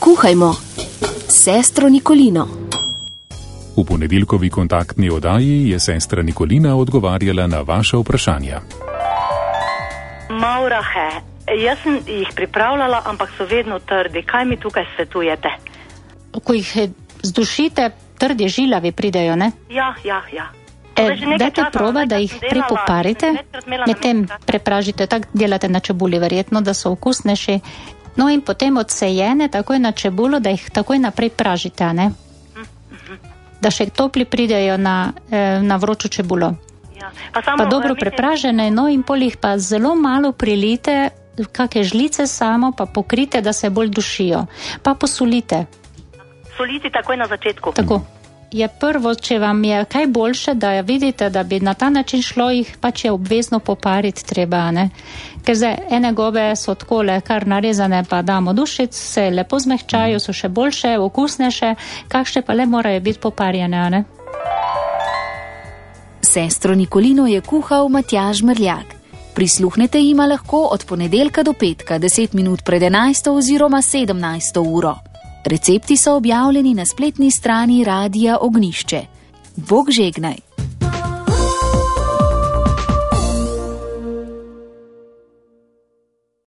Kuhajmo s sestro Nikolino. V ponedeljkovi kontaktni oddaji je sestra Nikolina odgovarjala na vaša vprašanja. Maurahe, jaz sem jih pripravljala, ampak so vedno trdi. Kaj mi tukaj svetujete? Ko jih zdušite, trdi žilavi pridejo, ne? Ja. Dajte proba, da jih prej poparite, medtem prepražite, tako delate na čebuli verjetno, da so okusnejši. No in potem odsejene takoj na čebulo, da jih takoj naprej pražite, ne? Da še topli pridejo na vročo čebulo. Ja. Pa dobro prepražene, no in pol jih pa zelo malo prilite, kakšne žlice samo, pa pokrite, da se bolj dušijo. Pa posolite. Soliti takoj na začetku. Tako. Je prvo, če vam je kaj boljše, da vidite, da bi na ta način šlo, jih pač je obvezno popariti treba, ne? Ker zdaj ene gobe so takole kar narezane, pa damo dušic, se lepo zmehčajo, so še boljše, okusnejše, kakšne pa le morajo biti poparjene, ne? Sestro Nikolino je kuhal Matjaž Mrljak. Prisluhnete jima lahko od ponedeljka do petka, 10 minut pred 11. oziroma 17. uro. Recepti so objavljeni na spletni strani Radia Ognjišče. Bog žegnaj!